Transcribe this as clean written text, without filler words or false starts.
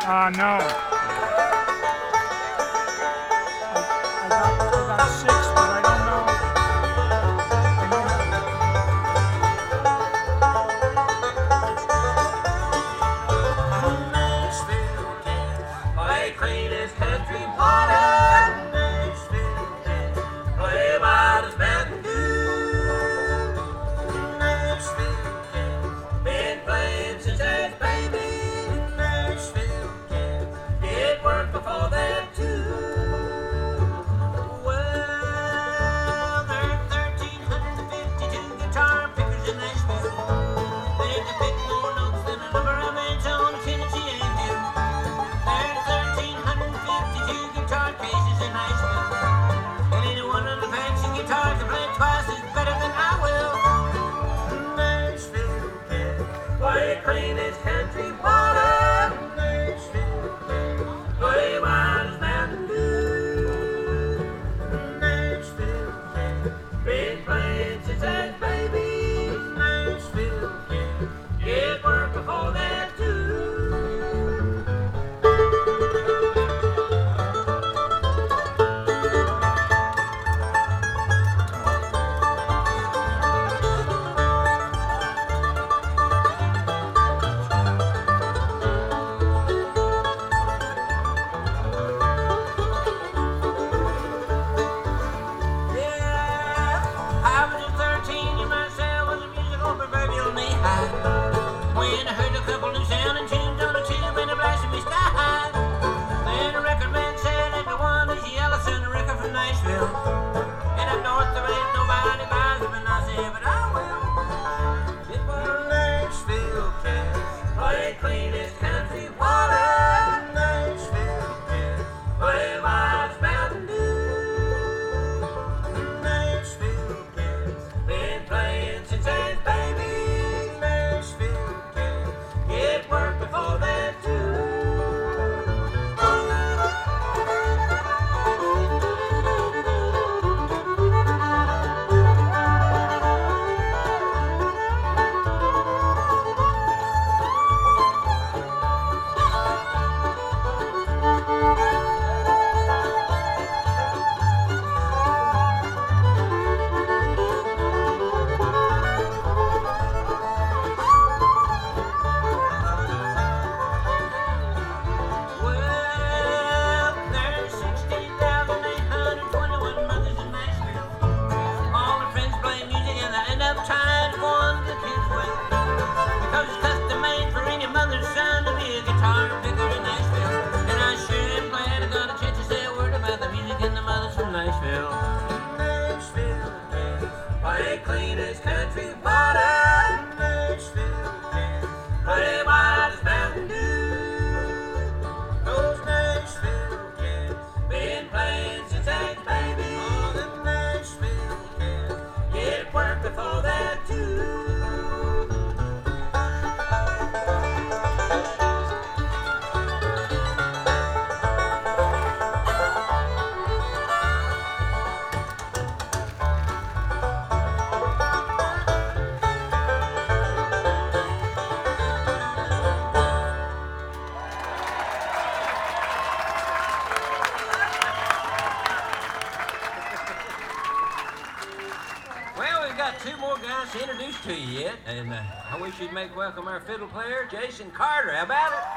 No. I got six, but I don't know. I might Nashville, Kansas, play cleanest country water. Nashville, Kansas, play wild as Mountain Dew. Nashville, Kansas, been playing since I was a baby. Nashville, Kansas, did work before that too. Well, there are 1,352 guitar pickers in Nashville. They can pick more notes than a number of bands on Tennessee Avenue. There's 1,352 guitar cases in Nashville. And any one of the fancy guitars can play twice as better than I will. Nashville, Kansas, play clean as country water. Nashville, Kansas, play wild as Mountain Dew. Nashville, Kansas, been playing since I was a baby. Nashville, Kansas, did work before that too. Yeah, I was at 13 and myself was a musical proverbial knee-high. When I heard a couple new sounding tunes on the tube and a blasting me sky high. Then the record man said everyone is Yellowstone, a record from Nashville. And up north there ain't nobody buys them, and I said, but I will. It was Nashville, Kansas, play clean as country water. Nashville, Kansas, play wild as Mountain Dew. Nashville, Kansas, been playing since I was a baby. Nashville, Kansas, get work before that too. Well, there's 16,821 mothers in Nashville. All their friends play music and they end up trying to go on to the kids' way. Because it's custom made for any mother's son to be a guitar picker in Nashville. And I sure am glad I got a chance to say a word about the music and the mothers from Nashville. Nashville, Kansas, play clean as country water. Nashville, Kansas, play wild as Mountain Dew. Those Nashville kids been playing since I was a baby. All the Nashville kids get work before that too. Well, we've got two more guys to introduce to you yet, and I wish you'd make welcome our fiddle player, Jason Carter. How about it?